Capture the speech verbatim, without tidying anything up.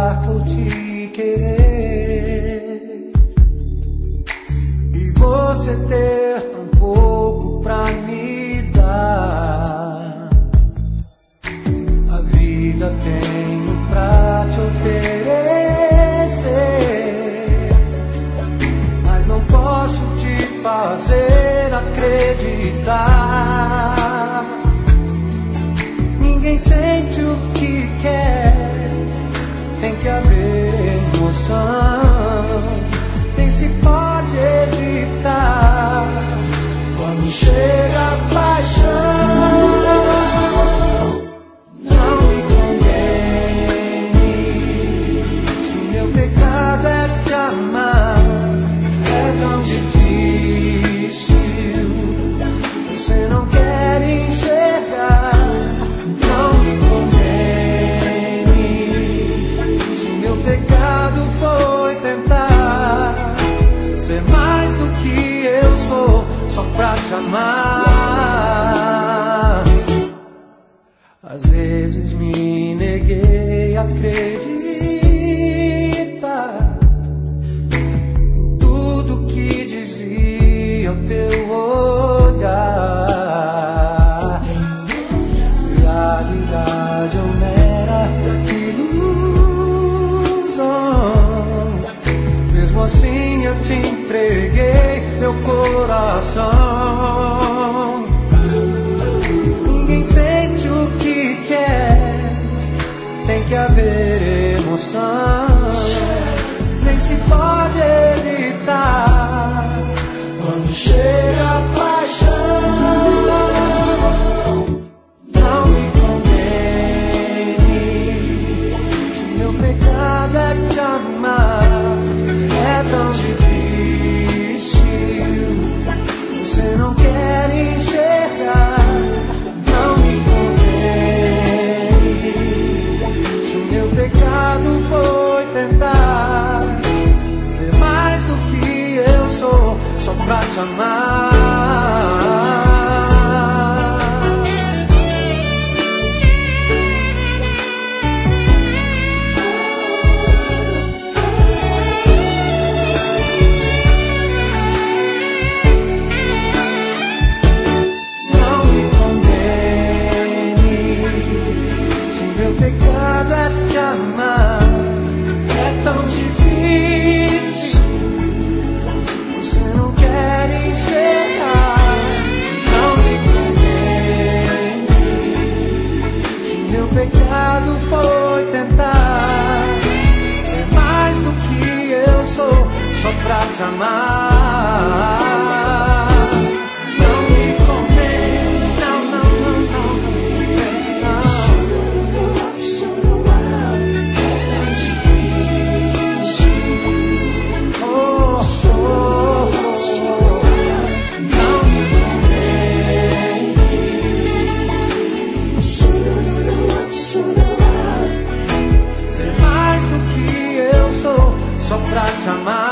matar por te querer e você ter tão pouco pra me dar. A vida tenho pra te oferecer, mas não posso te fazer acreditar. Ninguém sente o que quer, tem que haver emoção, nem se pode evitar. Quando chega a paixão, não me condene. Se o meu pecado é te amar, é tão difícil, você não quer enxergar. Não me condene, se o meu pecado foi tentar ser mais do que eu sou, só pra te amar. Às vezes me neguei a acreditar em tudo que dizia o teu olhar. Realidade ou mera ilusão, mesmo assim eu te entreguei meu coração. Ninguém sente o que quer, tem que haver emoção, nem se pode evitar. Quando chega a paixão, não me condene. Se meu pecado é te amar, é tão difícil, você não quer enxergar. Não me condene, se o meu pecado foi tentar ser mais do que eu sou, só pra te amar. Pecado é te amar, é tão difícil, você não quer enxergar. Não me condene, se meu pecado foi tentar ser mais do que eu sou, só pra te amar. Só pra te amar.